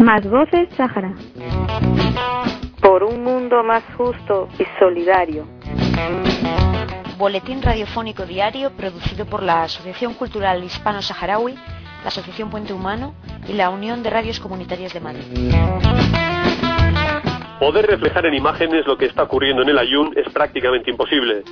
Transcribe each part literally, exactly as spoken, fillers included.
Más voces Sáhara. Por un mundo más justo y solidario. Boletín radiofónico diario producido por la Asociación Cultural Hispano-Saharaui, la Asociación Puente Humano y la Unión de Radios Comunitarias de Madrid. Poder reflejar en imágenes lo que está ocurriendo en el Aaiún es prácticamente imposible.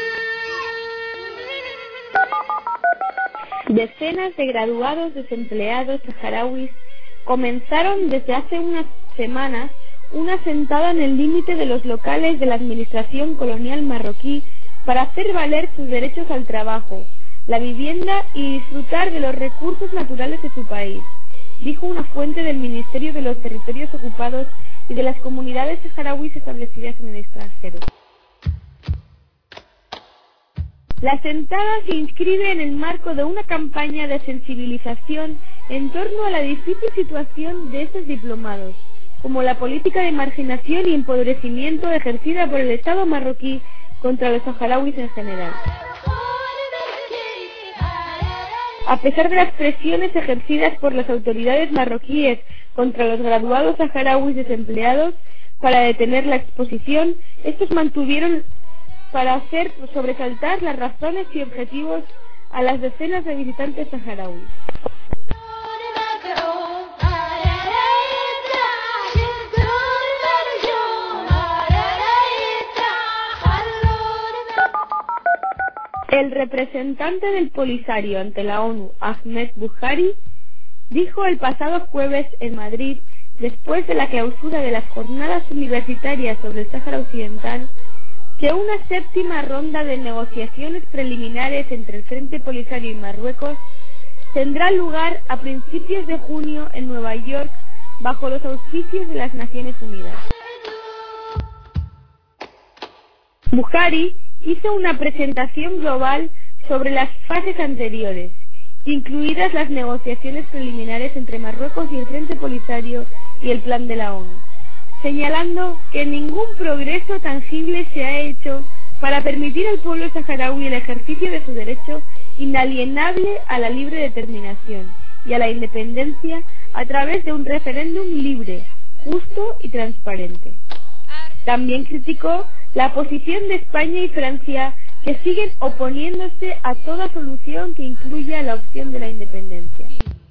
Decenas de graduados desempleados saharauis comenzaron desde hace unas semanas una sentada en el límite de los locales de la administración colonial marroquí para hacer valer sus derechos al trabajo, la vivienda y disfrutar de los recursos naturales de su país, dijo una fuente del Ministerio de los Territorios Ocupados y de las comunidades saharauis establecidas en el extranjero. La sentada se inscribe en el marco de una campaña de sensibilización en torno a la difícil situación de estos diplomados, como la política de marginación y empobrecimiento ejercida por el Estado marroquí contra los saharauis en general. A pesar de las presiones ejercidas por las autoridades marroquíes contra los graduados saharauis desempleados para detener la exposición, estos mantuvieron para hacer sobresaltar las razones y objetivos a las decenas de visitantes saharauis. El representante del Polisario ante la ONU, Ahmed Buhari, dijo el pasado jueves en Madrid, después de la clausura de las jornadas universitarias sobre el Sáhara Occidental, que una séptima ronda de negociaciones preliminares entre el Frente Polisario y Marruecos tendrá lugar a principios de junio en Nueva York bajo los auspicios de las Naciones Unidas. Buhari hizo una presentación global sobre las fases anteriores, incluidas las negociaciones preliminares entre Marruecos y el Frente Polisario y el plan de la ONU, señalando que ningún progreso tangible se ha hecho para permitir al pueblo saharaui el ejercicio de su derecho inalienable a la libre determinación y a la independencia a través de un referéndum libre, justo y transparente. También criticó la posición de España y Francia, que siguen oponiéndose a toda solución que incluya la opción de la independencia.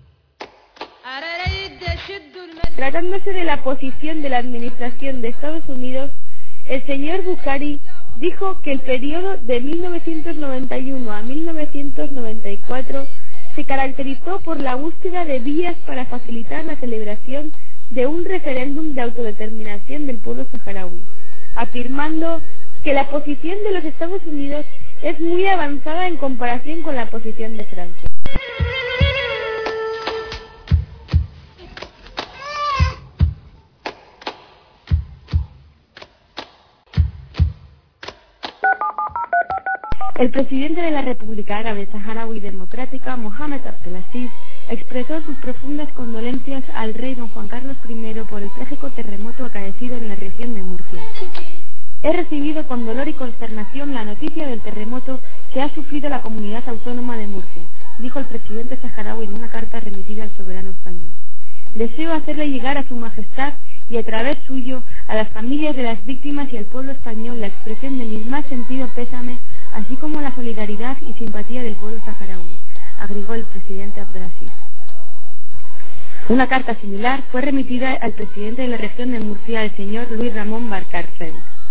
Tratándose de la posición de la administración de Estados Unidos, el señor Buhari dijo que el periodo de mil novecientos noventa y uno a mil novecientos noventa y cuatro se caracterizó por la búsqueda de vías para facilitar la celebración de un referéndum de autodeterminación del pueblo saharaui, afirmando que la posición de los Estados Unidos es muy avanzada en comparación con la posición de Francia. El presidente de la República Árabe Saharaui Democrática, Mohamed Abdelaziz, expresó sus profundas condolencias al rey don Juan Carlos primero por el trágico terremoto acaecido en la región de Murcia. He recibido con dolor y consternación la noticia del terremoto que ha sufrido la comunidad autónoma de Murcia, dijo el presidente saharaui en una carta remitida al soberano español. Deseo hacerle llegar a su majestad y a través suyo a las familias de las víctimas y al pueblo español la expresión de mi más sentido pésame, así como la solidaridad y simpatía del pueblo saharaui, agregó el presidente Abdelaziz. Una carta similar fue remitida al presidente de la región de Murcia, el señor Luis Ramón Barcarcel.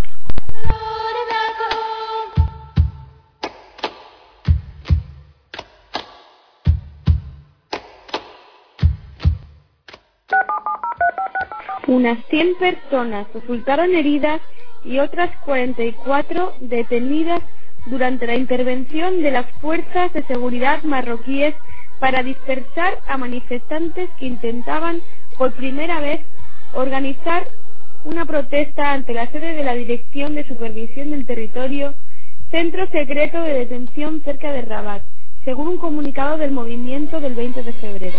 Unas cien personas resultaron heridas y otras cuarenta y cuatro detenidas durante la intervención de las fuerzas de seguridad marroquíes para dispersar a manifestantes que intentaban por primera vez organizar una protesta ante la sede de la Dirección de Supervisión del Territorio, centro secreto de detención cerca de Rabat, según un comunicado del movimiento del veinte de febrero.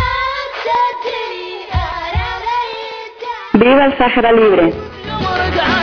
¡Viva el Sáhara libre!